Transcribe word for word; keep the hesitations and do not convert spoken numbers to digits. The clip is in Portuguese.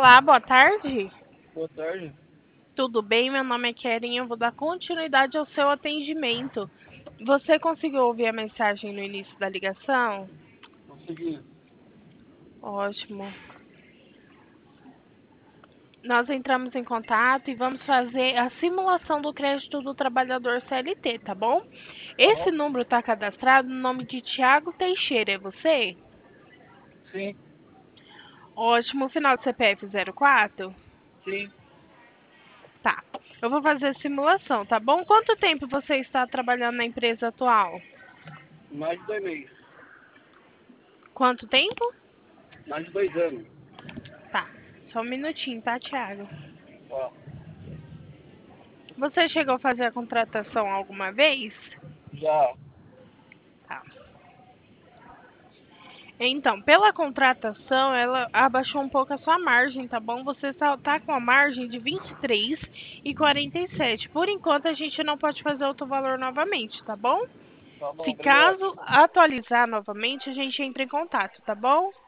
Olá, boa tarde. Boa tarde. Tudo bem? Meu nome é Keren. Eu vou dar continuidade ao seu atendimento. Você conseguiu ouvir a mensagem no início da ligação? Consegui. Ótimo. Nós entramos em contato e vamos fazer a simulação do crédito do trabalhador C L T, tá bom? Tá Esse bom? número está cadastrado no nome de Tiago Teixeira, é você? Sim, Ótimo. Final do C P F zero quatro? sim. Tá. Eu vou fazer a simulação, tá bom? Quanto tempo você está trabalhando na empresa atual? Mais de dois meses. Quanto tempo? Mais de dois anos. Tá. Só um minutinho, tá, Thiago? Ó, Você chegou a fazer a contratação alguma vez? já. Tá. Então, pela contratação, ela abaixou um pouco a sua margem, tá bom? Você só tá com a margem de vinte e três e quarenta e sete. Por enquanto, a gente não pode fazer outro valor novamente, tá bom? Tá bom, Se obrigado. caso atualizar novamente, a gente entra em contato, tá bom?